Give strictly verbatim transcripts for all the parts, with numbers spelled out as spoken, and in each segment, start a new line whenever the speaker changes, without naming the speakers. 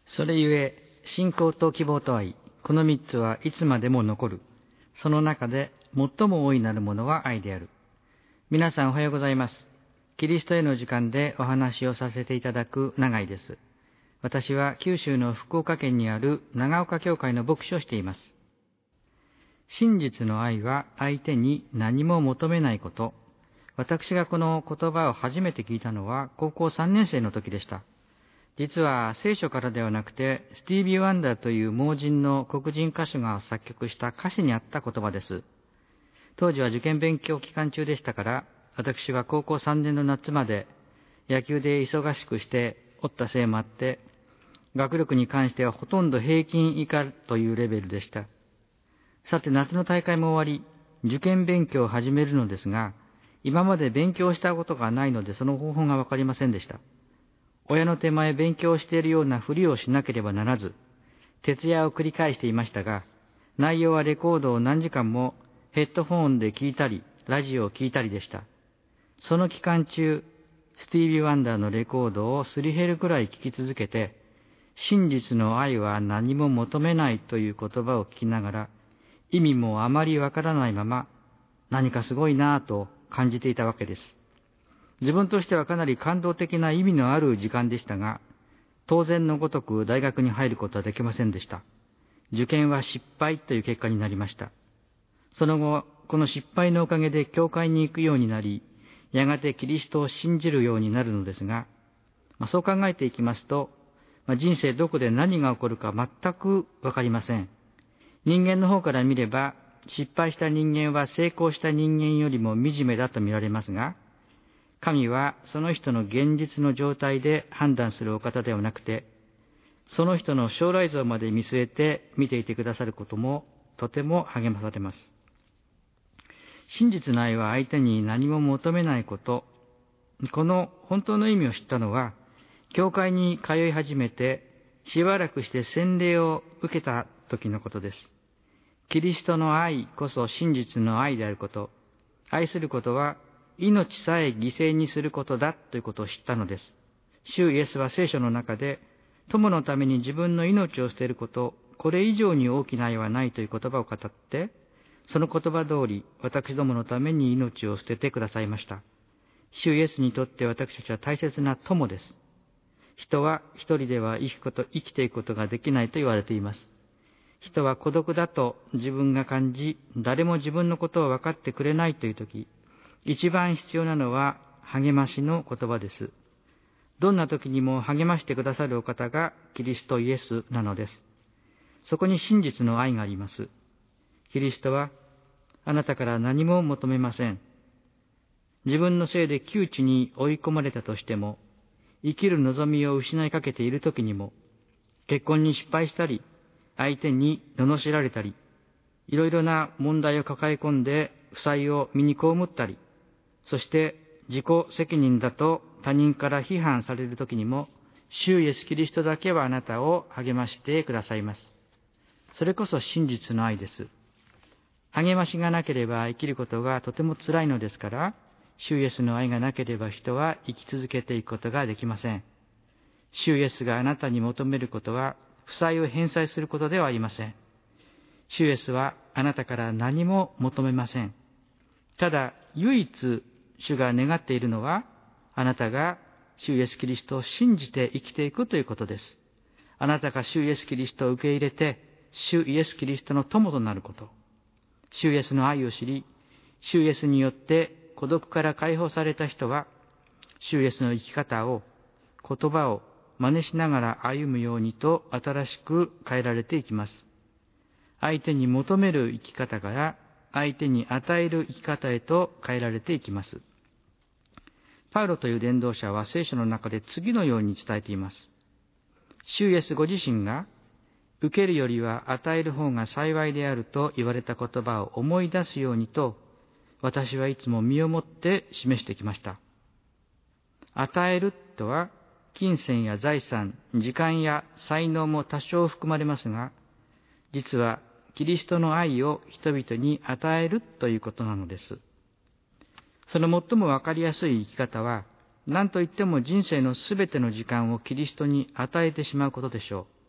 それゆえ、信仰と希望と愛、この三つはいつまでも残る。その中で最も大いなるものは愛である。皆さんおはようございます。キリストへの時間でお話をさせていただく永井です。私は九州の福岡県にある長岡教会の牧師をしています。真実の愛は相手に何も求めないこと。私がこの言葉を初めて聞いたのは高校さんねん生の時でした。実は聖書からではなくて、スティービー・ワンダーという盲人の黒人歌手が作曲した歌詞にあった言葉です。当時は受験勉強期間中でしたから、私は高校さんねんの夏まで野球で忙しくしておったせいもあって、学力に関してはほとんど平均以下というレベルでした。さて夏の大会も終わり、受験勉強を始めるのですが、今まで勉強したことがないのでその方法がわかりませんでした。親の手前勉強しているようなふりをしなければならず、徹夜を繰り返していましたが、内容はレコードを何時間もヘッドフォンで聞いたり、ラジオを聞いたりでした。その期間中、スティービー・ワンダーのレコードをすり減るくらい聞き続けて、真実の愛は何も求めないという言葉を聞きながら、意味もあまりわからないまま、何かすごいなぁと感じていたわけです。自分としてはかなり感動的な意味のある時間でしたが、当然のごとく大学に入ることはできませんでした。受験は失敗という結果になりました。その後、この失敗のおかげで教会に行くようになり、やがてキリストを信じるようになるのですが、まあ、そう考えていきますと、まあ、人生どこで何が起こるか全くわかりません。人間の方から見れば、失敗した人間は成功した人間よりも惨めだと見られますが、神はその人の現実の状態で判断するお方ではなくて、その人の将来像まで見据えて見ていてくださることもとても励まされます。真実の愛は相手に何も求めないこと。この本当の意味を知ったのは、教会に通い始めてしばらくして洗礼を受けた時のことです。キリストの愛こそ真実の愛であること。愛することは命さえ犠牲にすることだということを知ったのです。主イエスは聖書の中で、友のために自分の命を捨てること、これ以上に大きな愛はないという言葉を語って、その言葉通り、私どものために命を捨ててくださいました。主イエスにとって私たちは大切な友です。人は一人では生きこと、生きていくことができないと言われています。人は孤独だと自分が感じ、誰も自分のことを分かってくれないというとき、一番必要なのは励ましの言葉です。どんな時にも励ましてくださるお方がキリストイエスなのです。そこに真実の愛があります。キリストはあなたから何も求めません。自分のせいで窮地に追い込まれたとしても、生きる望みを失いかけている時にも、結婚に失敗したり、相手に罵られたり、いろいろな問題を抱え込んで負債を身に被ったり、そして自己責任だと他人から批判されるときにも、主イエスキリストだけはあなたを励ましてくださいます。それこそ真実の愛です。励ましがなければ生きることがとても辛いのですから、主イエスの愛がなければ人は生き続けていくことができません。主イエスがあなたに求めることは、負債を返済することではありません。主イエスはあなたから何も求めません。ただ、唯一主が願っているのは、あなたが主イエスキリストを信じて生きていくということです。あなたが主イエスキリストを受け入れて、主イエスキリストの友となること。主イエスの愛を知り、主イエスによって孤独から解放された人は、主イエスの生き方を、言葉を真似しながら歩むようにと新しく変えられていきます。相手に求める生き方から相手に与える生き方へと変えられていきます。パウロという伝道者は聖書の中で次のように伝えています。主イエスご自身が受けるよりは与える方が幸いであると言われた言葉を思い出すようにと、私はいつも身をもって示してきました。与えるとは、金銭や財産、時間や才能も多少含まれますが、実はキリストの愛を人々に与えるということなのです。その最もわかりやすい生き方は、何といっても人生のすべての時間をキリストに与えてしまうことでしょ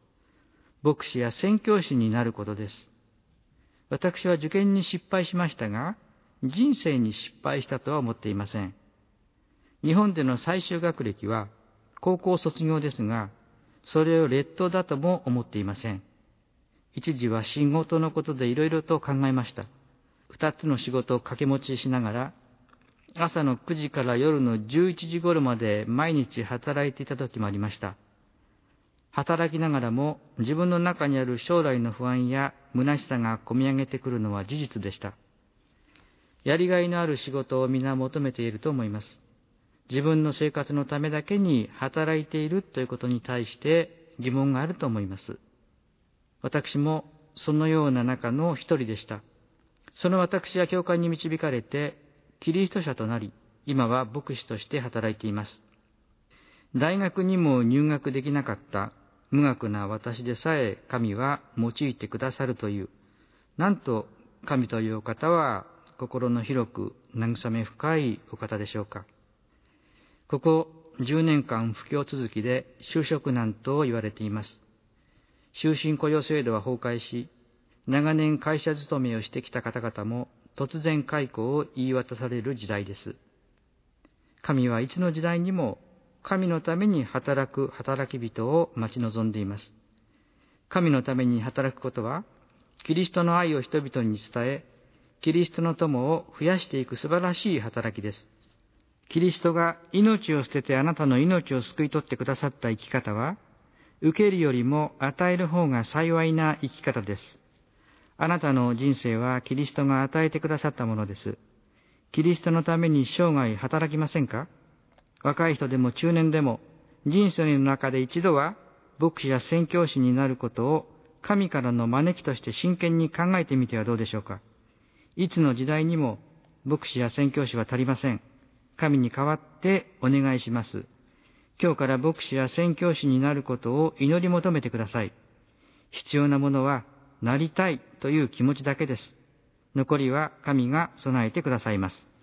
牧師や宣教師になることです。私は受験に失敗しましたが、人生に失敗したとは思っていません。日本での最終学歴は高校卒業ですが、それを劣等だとも思っていません。一時は仕事のことでいろいろと考えました。二つの仕事を掛け持ちしながら、朝のくじから夜のじゅういちじ頃まで毎日働いていた時もありました。働きながらも自分の中にある将来の不安や虚しさがこみ上げてくるのは事実でした。やりがいのある仕事を皆求めていると思います。自分の生活のためだけに働いているということに対して疑問があると思います。私もそのような中の一人でした。その私は教会に導かれてキリスト者となり、今は牧師として働いています。大学にも入学できなかった無学な私でさえ神は用いてくださるという、なんと神というお方は心の広く慰め深いお方でしょうか。ここじゅうねんかん不況続きで就職難と言われています。終身雇用制度は崩壊し、長年会社勤めをしてきた方々も突然解雇を言い渡される時代です。神はいつの時代にも神のために働く働き人を待ち望んでいます。神のために働くことは、キリストの愛を人々に伝え、キリストの友を増やしていく素晴らしい働きです。キリストが命を捨ててあなたの命を救い取ってくださった生き方は、受けるよりも与える方が幸いな生き方です。あなたの人生はキリストが与えてくださったものです。キリストのために生涯働きませんか？若い人でも中年でも、人生の中で一度は牧師や宣教師になることを神からの招きとして真剣に考えてみてはどうでしょうか。いつの時代にも牧師や宣教師は足りません。神に代わってお願いします。今日から牧師や宣教師になることを祈り求めてください。必要なものはなりたいという気持ちだけです。残りは神が備えてくださいます。